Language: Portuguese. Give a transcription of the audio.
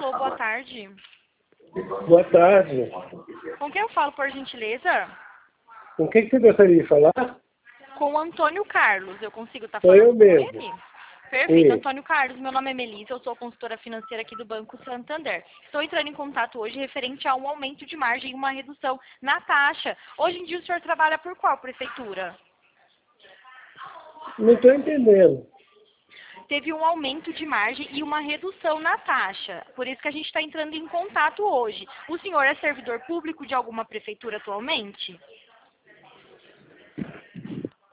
Alô, boa tarde. Boa tarde. Com quem eu falo, por gentileza? Com quem você gostaria de falar? Com o Antônio Carlos. Eu consigo estar Sou falando eu com mesmo. ele? Perfeito, Sim. Antônio Carlos. Meu nome é Melissa, eu sou consultora financeira aqui do Banco Santander. Estou entrando em contato hoje referente a um aumento de margem e uma redução na taxa. Hoje em dia o senhor trabalha por qual prefeitura? Não estou entendendo. Teve um aumento de margem e uma redução na taxa. Por isso que a gente está entrando em contato hoje. O senhor é servidor público de alguma prefeitura atualmente?